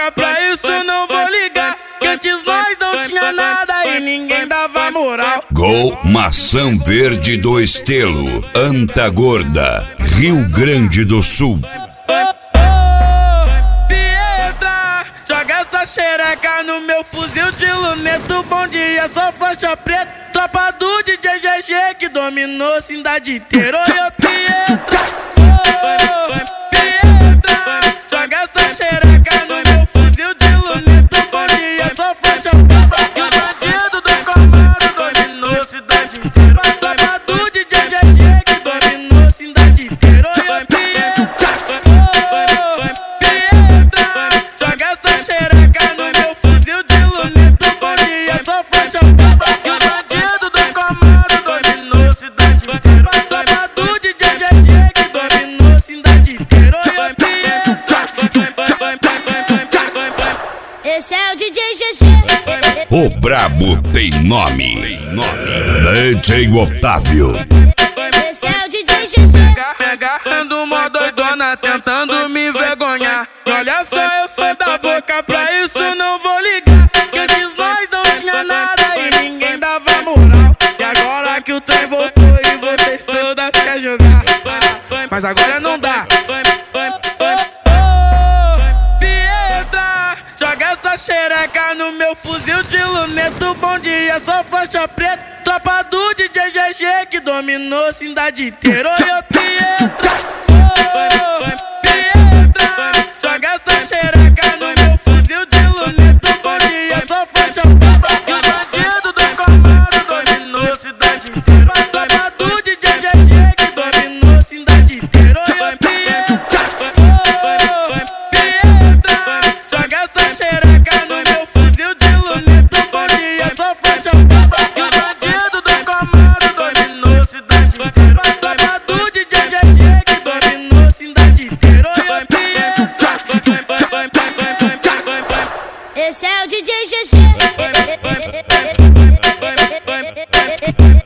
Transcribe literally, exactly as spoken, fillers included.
boca, pra isso não vou ligar. Que antes nós não tinha nada e ninguém dava moral. Gol Maçã Verde do Estelo, Antagorda, Rio Grande do Sul. Joga essa xereca no meu fuzil de luneto. Bom dia, só faixa preta. Tropa do D J G G que dominou a cidade inteira. Oi, Pietra, oh, Pietra. Joga essa xereca no meu fuzil de luneto. Bom dia, só faixa preta. E o bandido do comando dominou a cidade inteira. Tropa do D J G G que dominou a cidade inteira. Oi, Pietra, oh, Pietra. Joga essa xereca no meu fuzil de luneto. Bom dia, só faixa preta. E o bandido do comando dominou a cidade inteira. Tropa do D J G G que dominou a cidade inteira. Oi, Pietra. Esse é o D J G G. O brabo tem nome, tem nome. D J Otávio. Esse é o D J G G. Me agarrando mó doidona, tentando me envergonhar. Olha só, eu sou da boca, pra isso não vou ligar. Que antes nós não tinha nada e ninguém dava moral. E agora que o trem voltou e vocês todas querem jogar, mas agora não dá. Pietra, joga essa xereca no meu fuzil de luneto. Bom dia, só faixa preta. Tropa do D J G G que dominou a cidade inteira. Oi, Pietra, oh, Pietra. Joga essa xereca no meu fuzil de luneto. Bom dia, só faixa preta. E o bandido do comando dominou a cidade inteira. Tropa do D J G G que dominou a cidade inteira. Oi, Pietra, oh, Pietra. Joga essa xereca no meu fuzil de luneto. Bom dia, só faixa preta. E o bandido do comando dominou a cidade inteira. Tropa do D J G G que dominou a cidade inteira. Oi, Pietra. Esse é o D J G G.